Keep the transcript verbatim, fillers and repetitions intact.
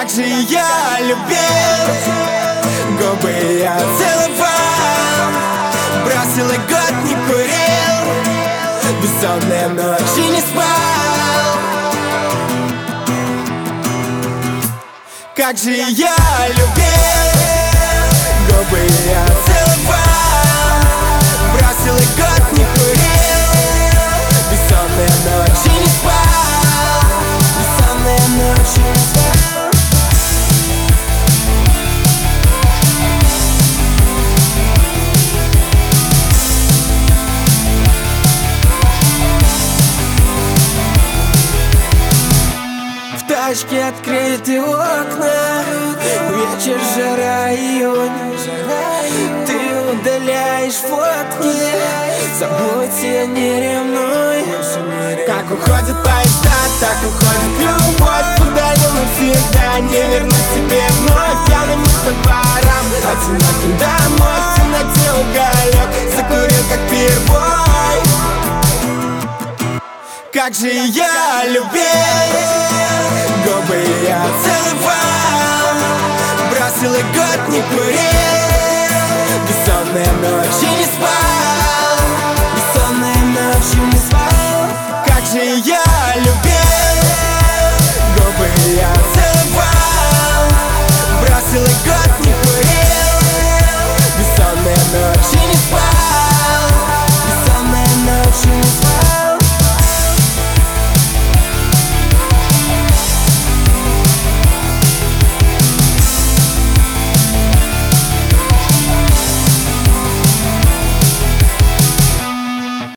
Как же я любил, губы я целовал, бросил и год не курил, бессонные ночи не спал. Как же я любил, губы я целовал, бросил и год не курил, бессонные ночи не спал, бессонные ночи не спал. В тачке открыты окна, вечер, жара, июнь. Ты удаляешь фотки, забудьте, не ревнуй. Как уходят поезда, так уходит любовь. Удалил навсегда, не вернусь тебе вновь. Пьяными по дворам, одиноким домой. В темноте уголек, закурил как пирбой. Как же я любил, губы я целовал, бросил и год не курил, бессонные ночи не спал.